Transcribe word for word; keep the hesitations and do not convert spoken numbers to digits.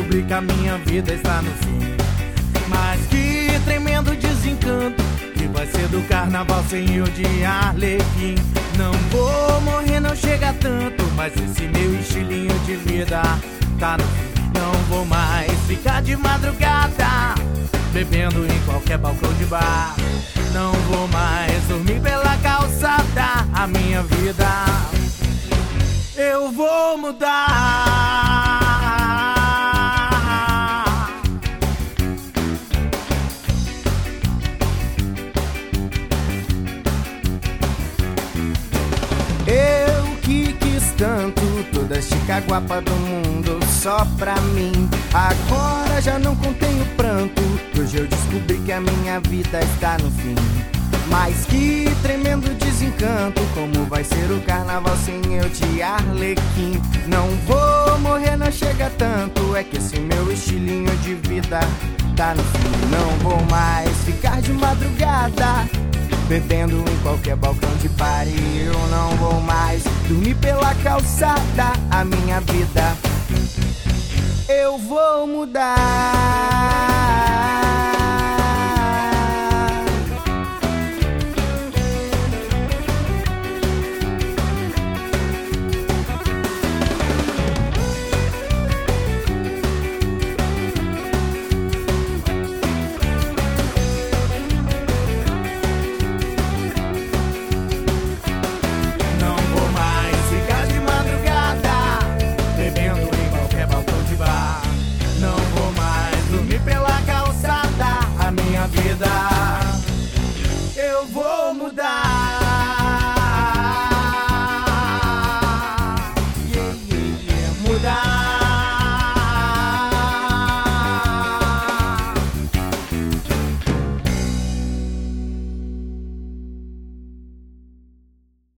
descobri que a minha vida está no fim. Mas que tremendo desencanto que vai ser do carnaval sem eu de Arlequim. Não vou morrer, não chega tanto, mas esse meu estilinho de vida tá no fim. Não vou mais ficar de madrugada bebendo em qualquer balcão de bar. Não vou mais dormir pela calçada. A minha vida eu vou mudar. Eu que quis tanto toda a chicaguapa do mundo só pra mim. Agora já não contenho pranto, hoje eu descobri que a minha vida está no fim. Mas que tremendo desencanto, como vai ser o carnaval sem eu de Arlequim. Não vou morrer, não chega tanto, é que esse meu estilinho de vida tá no fim. Não vou mais ficar de madrugada bebendo em qualquer balcão de bar. E eu não vou mais dormir pela calçada. A minha vida eu vou mudar. Vida eu vou